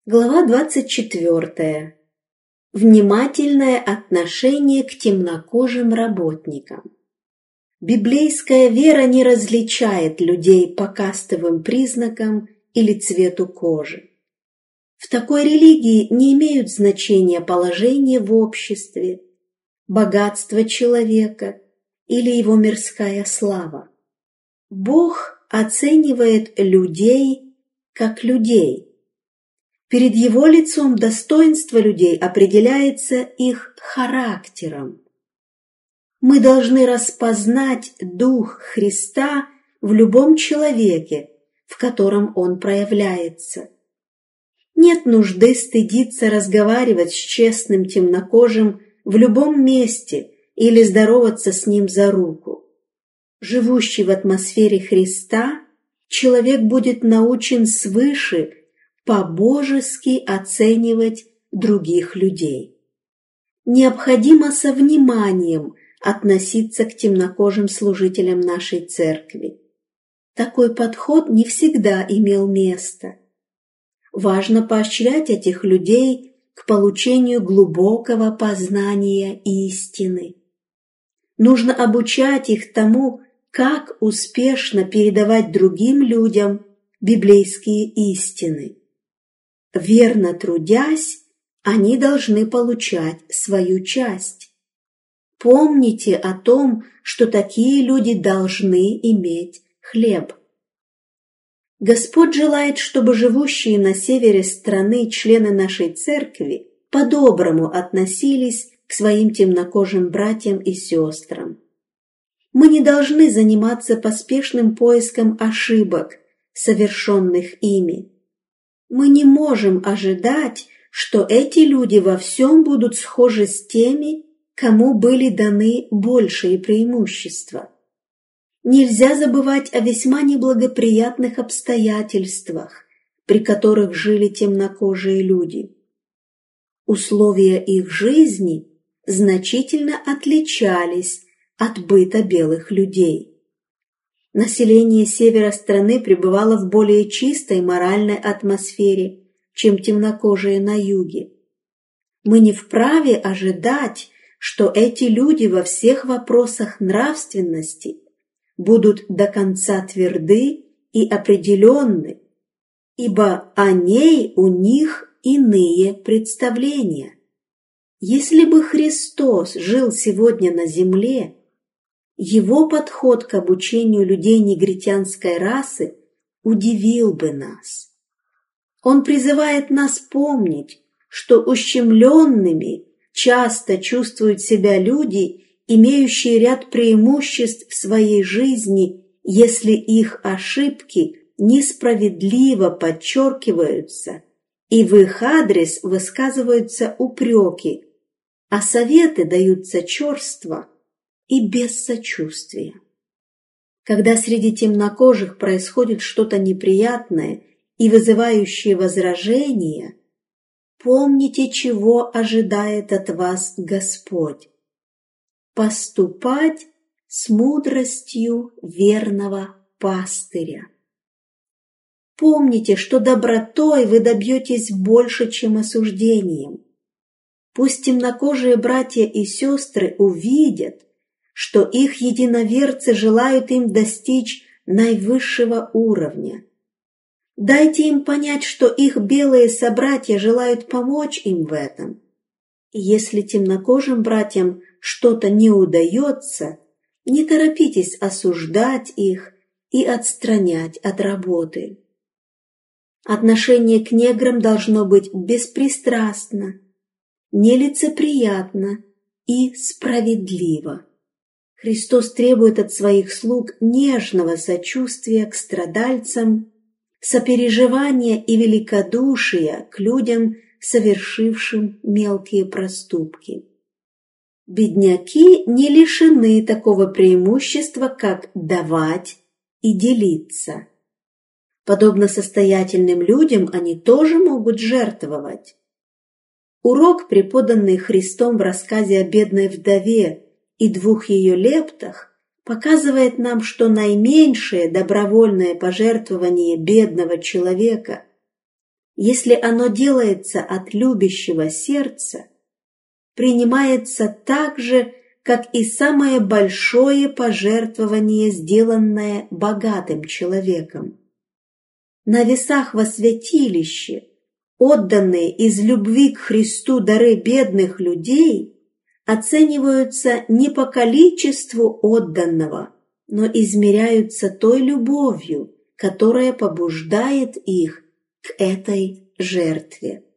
Глава 24. Внимательное отношение к темнокожим работникам. Библейская вера не различает людей по кастовым признакам или цвету кожи. В такой религии не имеют значения положение в обществе, богатство человека или его мирская слава. Бог оценивает людей как людей. Перед Его лицом достоинство людей определяется их характером. Мы должны распознать Дух Христа в любом человеке, в котором Он проявляется. Нет нужды стыдиться разговаривать с честным темнокожим в любом месте или здороваться с ним за руку. Живущий в атмосфере Христа, человек будет научен свыше по-божески оценивать других людей. Необходимо со вниманием относиться к темнокожим служителям нашей церкви. Такой подход не всегда имел место. Важно поощрять этих людей к получению глубокого познания истины. Нужно обучать их тому, как успешно передавать другим людям библейские истины. Верно трудясь, они должны получать свою часть. Помните о том, что такие люди должны иметь хлеб. Господь желает, чтобы живущие на севере страны члены нашей церкви по-доброму относились к своим темнокожим братьям и сестрам. Мы не должны заниматься поспешным поиском ошибок, совершенных ими. Мы не можем ожидать, что эти люди во всем будут схожи с теми, кому были даны большие преимущества. Нельзя забывать о весьма неблагоприятных обстоятельствах, при которых жили темнокожие люди. Условия их жизни значительно отличались от быта белых людей. Население севера страны пребывало в более чистой моральной атмосфере, чем темнокожие на юге. Мы не вправе ожидать, что эти люди во всех вопросах нравственности будут до конца тверды и определенны, ибо о ней у них иные представления. Если бы Христос жил сегодня на земле, Его подход к обучению людей негритянской расы удивил бы нас. Он призывает нас помнить, что ущемленными часто чувствуют себя люди, имеющие ряд преимуществ в своей жизни, если их ошибки несправедливо подчеркиваются и в их адрес высказываются упреки, а советы даются черство и без сочувствия. Когда среди темнокожих происходит что-то неприятное и вызывающее возражения, помните, чего ожидает от вас Господь. Поступать с мудростью верного пастыря. Помните, что добротой вы добьетесь больше, чем осуждением. Пусть темнокожие братья и сестры увидят, что их единоверцы желают им достичь наивысшего уровня. Дайте им понять, что их белые собратья желают помочь им в этом. И если темнокожим братьям что-то не удается, не торопитесь осуждать их и отстранять от работы. Отношение к неграм должно быть беспристрастно, нелицеприятно и справедливо. Христос требует от своих слуг нежного сочувствия к страдальцам, сопереживания и великодушия к людям, совершившим мелкие проступки. Бедняки не лишены такого преимущества, как давать и делиться. Подобно состоятельным людям, они тоже могут жертвовать. Урок, преподанный Христом в рассказе о бедной вдове и 2 ее лептах, показывает нам, что наименьшее добровольное пожертвование бедного человека если оно делается от любящего сердца, принимается так же, как и самое большое пожертвование, сделанное богатым человеком. На весах во святилище, отданные из любви к Христу дары бедных людей, оцениваются не по количеству отданного, но измеряются той любовью, которая побуждает их к этой жертве.